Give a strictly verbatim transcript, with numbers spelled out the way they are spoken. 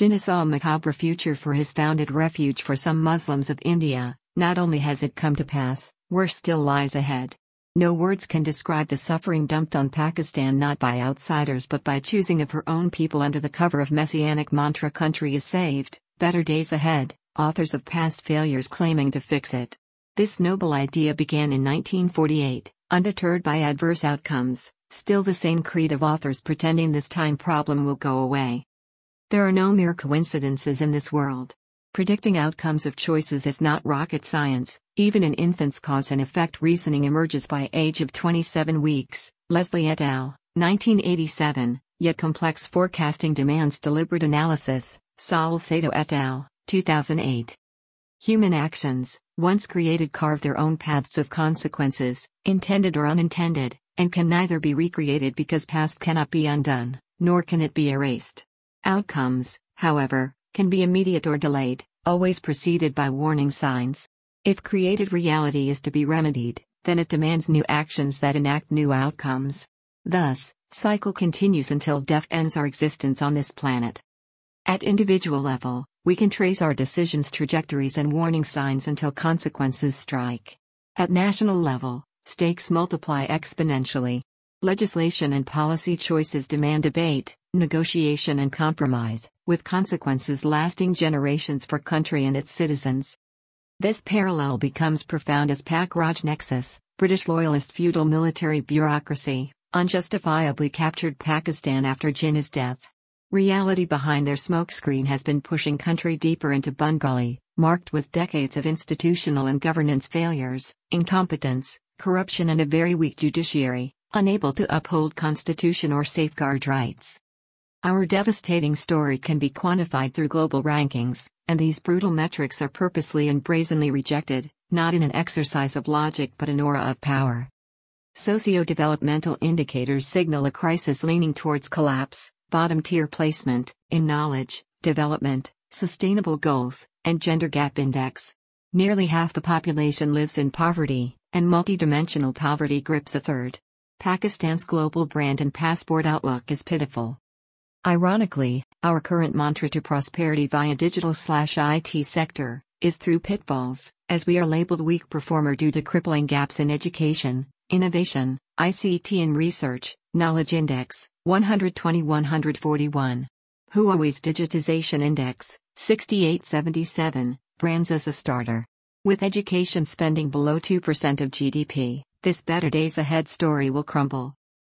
Jinnah saw a macabre future for his founded refuge for some Muslims of India. Not only has it come to pass, worse still lies ahead. No words can describe the suffering dumped on Pakistan not by outsiders but by choosing of her own people under the cover of messianic mantra country is saved, better days ahead, authors of past failures claiming to fix it. This noble idea began in nineteen forty-eight, undeterred by adverse outcomes, still the same creed of authors pretending this time problem will go away. There are no mere coincidences in this world. Predicting outcomes of choices is not rocket science, even in infants cause and effect reasoning emerges by age of twenty-seven weeks, Leslie et al., nineteen eighty-seven, yet complex forecasting demands deliberate analysis, Saul Sato et al., two thousand eight. Human actions, once created carve their own paths of consequences, intended or unintended, and can neither be recreated because past cannot be undone, nor can it be erased. Outcomes, however, can be immediate or delayed, always preceded by warning signs. If created reality is to be remedied, then it demands new actions that enact new outcomes. Thus, cycle continues until death ends our existence on this planet. At individual level, we can trace our decisions' trajectories and warning signs until consequences strike. At national level, stakes multiply exponentially. Legislation and policy choices demand debate, negotiation and compromise, with consequences lasting generations for country and its citizens. This parallel becomes profound as Pak Raj Nexus, British loyalist feudal military bureaucracy, unjustifiably captured Pakistan after Jinnah's death. Reality behind their smokescreen has been pushing country deeper into Bungully, marked with decades of institutional and governance failures, incompetence, corruption and a very weak judiciary, unable to uphold constitution or safeguard rights. Our devastating story can be quantified through global rankings, and these brutal metrics are purposely and brazenly rejected, not in an exercise of logic but an aura of power. Socio-developmental indicators signal a crisis leaning towards collapse, bottom-tier placement, in knowledge, development, sustainable goals, and gender gap index. Nearly half the population lives in poverty, and multidimensional poverty grips a third. Pakistan's global brand and passport outlook is pitiful. Ironically, our current mantra to prosperity via digital/I T sector is through pitfalls, as we are labeled weak performer due to crippling gaps in education, innovation, I C T and research. Knowledge Index, one twenty to one forty-one. Huawei's Digitization Index, sixty-eight seventy-seven, brands as a starter. With education spending below two percent of G D P, this better days ahead story will crumble.